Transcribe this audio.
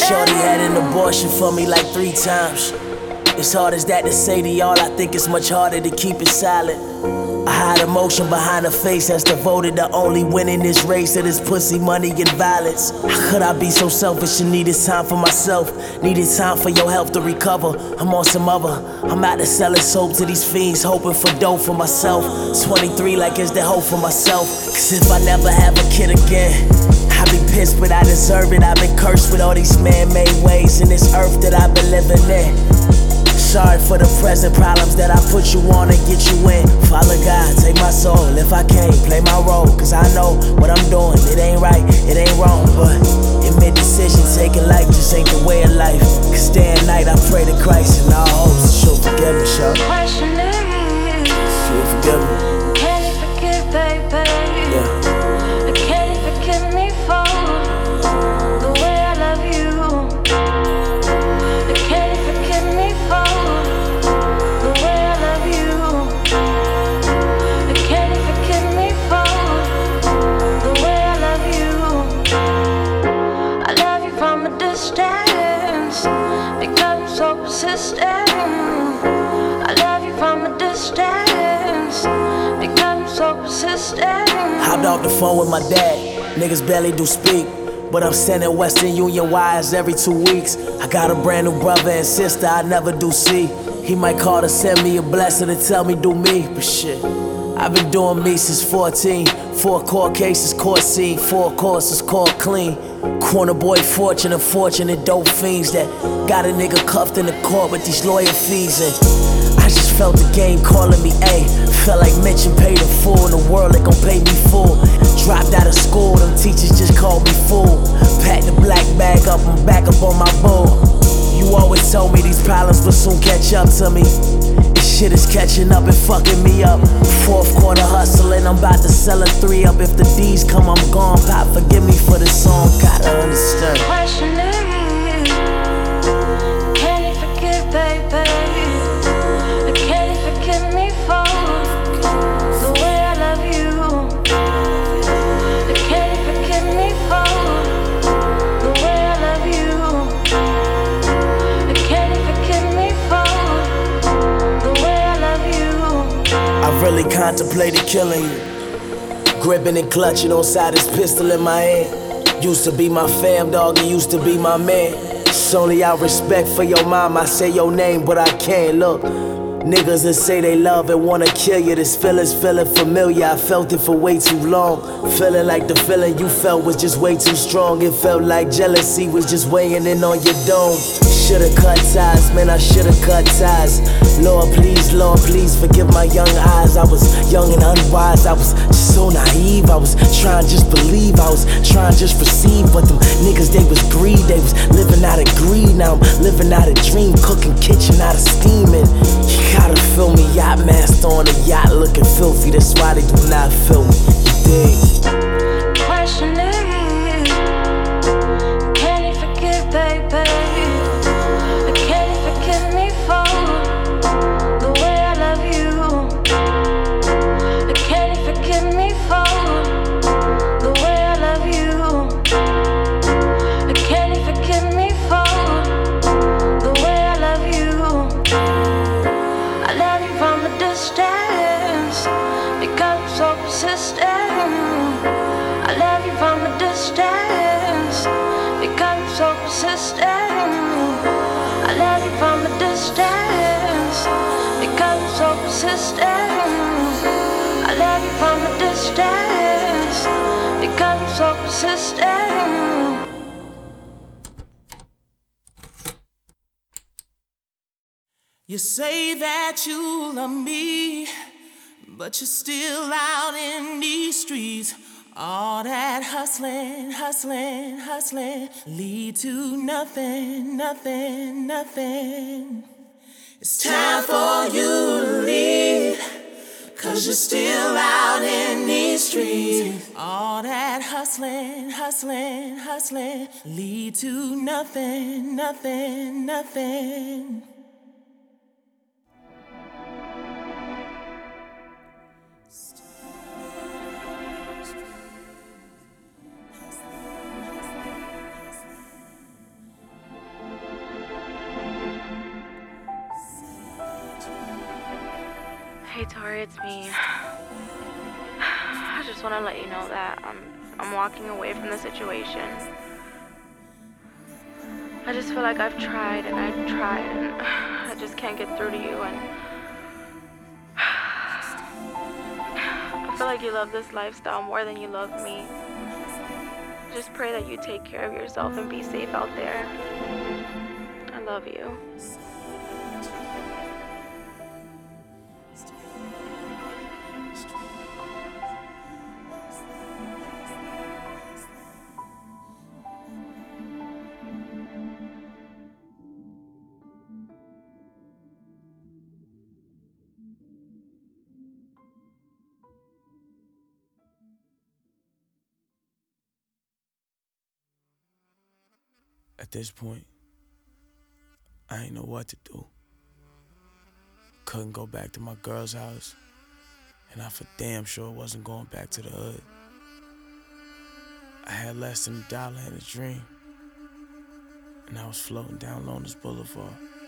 Shorty had an abortion for me like 3 times. As hard as that to say to y'all, I think it's much harder to keep it silent. I hide emotion behind a face that's devoted to only winning this race of this pussy, money, and violence. How could I be so selfish and needed time for myself? Needed time for your health to recover. I'm on some other. I'm out to selling soap to these fiends, hoping for dough for myself. 23 like it's the hope for myself. Cause if I never have a kid again, I be pissed, but I deserve it. I've been cursed with all these man-made ways in this earth that I've been living in. Sorry for the present problems that I put you on and get you in. Father God, take my soul. If I can't, play my role. Cause I know what I'm doing, it ain't right, it ain't wrong. But in mid-decision, taking life just ain't the way of life. Cause day and night I pray to Christ and all hopes that she'll forgive me, sure. Question is, she'll forgive me. Can you forgive, baby? Yeah. Or can you forgive me for the way I love you? Or can you forgive me for the way I love you? Or can you forgive me for the way I love you? I love you from a distance because I'm so persistent. I love you from a distance because I'm so persistent. Hopped off the phone with my dad, niggas barely do speak, but I'm sending Western Union wires every 2 weeks. I got a brand new brother and sister I never do see. He might call to send me a blessing and tell me do me, but shit, I've been doing me since 14. 4 court cases, court scene, 4 courses called clean. Corner boy fortune, unfortunate dope fiends that got a nigga cuffed in the court with these lawyer fees. And I just felt the game calling me A. Felt like Mitch and paid in full in the world, they gon' pay me full. Dropped out of school, them teachers just called me fool. Packed the black bag up and back up on my bull. You always told me these problems will soon catch up to me. This shit is catching up and fucking me up. 4th quarter hustling, I'm about to sell a 3 up. If the D's come, I'm gone. Pop, forgive me for the song, gotta understand. Question is, can you forgive, baby? Or can you forgive me for the way I love you? Or can you forgive me for the way I love you? Or can you forgive me for the way I love you? I really contemplated killing you. Gripping and clutching on side this pistol in my hand. Used to be my fam, dog, you used to be my man. It's only out respect for your mom, I say your name, but I can't. Look, niggas that say they love and wanna kill you. This feeling's feeling familiar, I felt it for way too long. Feeling like the feeling you felt was just way too strong. It felt like jealousy was just weighing in on your dome. Should've cut ties, man, I should've cut ties. Lord, please forgive my young eyes. I was young and unwise, I was just so naive. I was trying to just believe, I was trying to just receive. But them niggas, they was greed, they was living out of greed. Now I'm living out of dream, cooking kitchen out of steaming. You gotta feel me, yacht master on a yacht looking filthy. That's why they do not feel me, you dig? Question is, can you forgive, baby? Or can you forgive me for the way I love you? Or can you forgive me for the way I love you? Or can you forgive me for the way I love you? I love you from a distance because I'm so persistent. I love you from a distance because I'm so persistent. I love you from a distance because I'm so persistent. I love you from a distance because I'm so persistent. You say that you love me, but you're still out in these streets. All that hustling, hustling, hustling lead to nothing, nothing, nothing. It's time for you to leave, 'cause you're still out in these streets. All that hustling, hustling, hustling lead to nothing, nothing, nothing. Hey Tori, it's me. I just want to let you know that I'm walking away from the situation. I just feel like I've tried and I just can't get through to you, and I feel like you love this lifestyle more than you love me. Just pray that you take care of yourself and be safe out there. I love you. At this point, I ain't know what to do. Couldn't go back to my girl's house, and I for damn sure wasn't going back to the hood. I had less than $1 in a dream, and I was floating down Loners Boulevard.